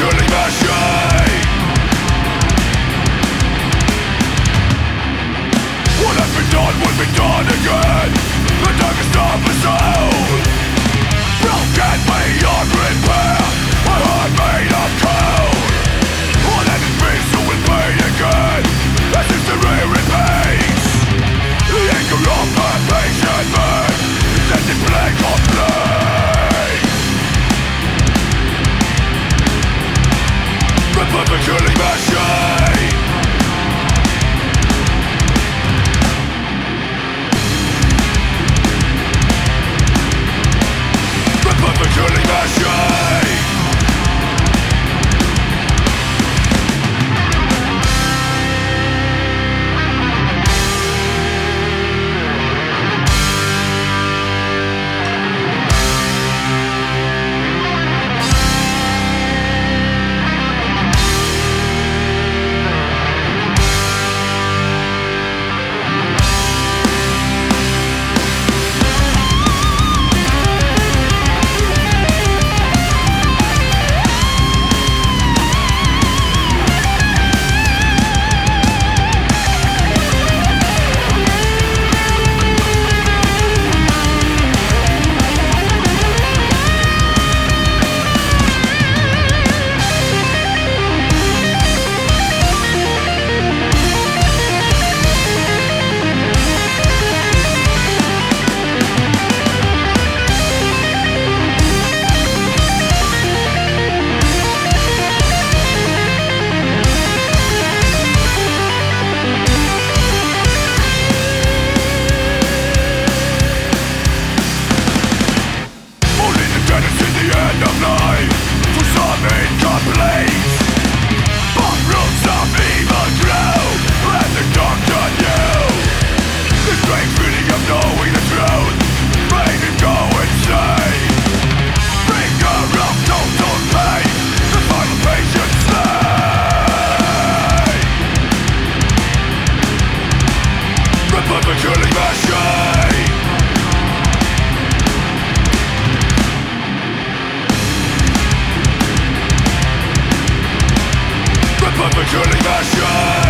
killing machine. What has been done will be done again. The darkest of the soul, broken beyond repair, a heart made of cold. All that is me so will pain again, as history repeats. The anger of my patient man, set in plain complaint. The perfect killing machine. The perfect killing machine. Perfect killing machine. The perfect killing machine.